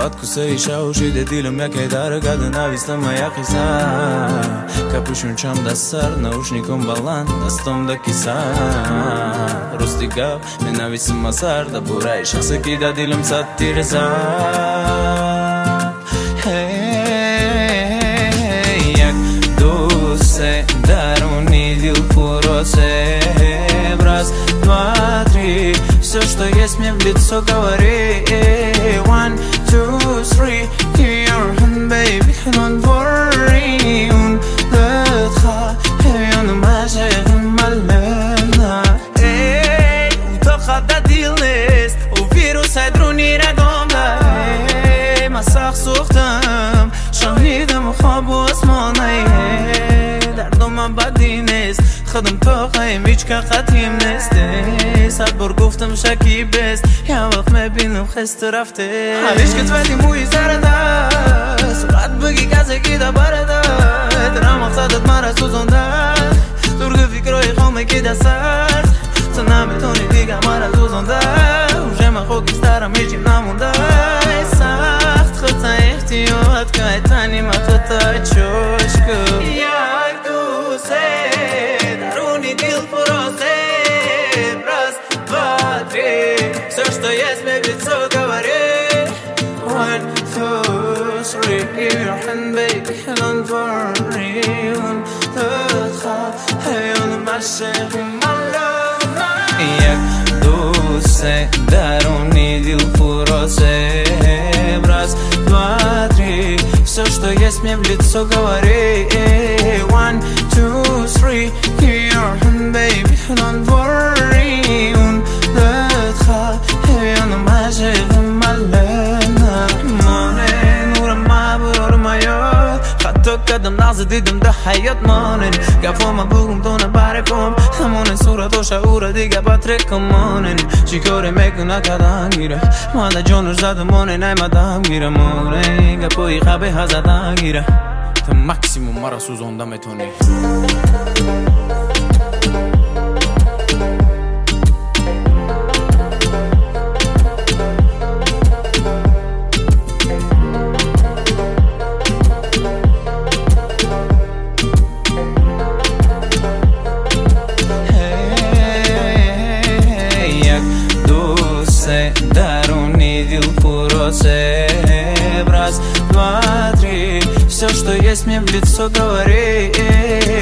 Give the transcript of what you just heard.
Откусаиша ушиде дилам яке дарга да нависта моя киса Капушун чам да сар наушником балан дастом да киса Рустигав ме нависам масар да бурай шахса ки да дилам сатирса Як дусе даруни дил пуросе Раз, два, три Все, что есть, мне в лицо говори 1, 2, 3 Give your hand, baby, don't worry ولدها هيون ما شيخ ملنا وتخطى ديلنس وفيروس هيدروني رقمنا مساق سوختم شهيدم وخواب واسماني دردم من بدی نیست خودم تا خواهیم هیچ که خطیم نیسته صد بار گفتم شکی بست یه وقت میبینم خسته رفته همیش که تویدی موی زرده سرعت بگی کسی که دا برده درم مقصدت مرا سوزنده درگ فکرهای خامه که دا سرد تو نمیتونی دیگه مرا سوزنده اوشه من خوکیسترم هیچیم نمونده سخت خودتا احتیاط که تنی من خودتا چوشکو یک دوسته даруни дил поросе Раз, два, три Все, что есть, мне в лицо говори 1, 2, 3 Give your hand, baby, don't worry ولدها هيون ما شيخ ملنا Як дусе даруни дил поросе Раз, два, три Все, что есть, мне в лицо говори 1, 2, 3 Give your hand, baby, don't worry ولدها هيون ما شيخ ملنا مانن نورم ما برور ما یاد حتی قدم لحظه دیدم ده حیات مانن گفام بگم تو نبرکم همون صورت و شعور دیگه بطرکم مانن چی کاره میکنه کدام گیره ماده جانور زده مانن ایمدم گیره مانن گپوی خوابه هزدم گیره تا مکسیموم مرا سوزنده میتونی даруни дил поросе Раз, два, три Все, что есть, мне в лицо говори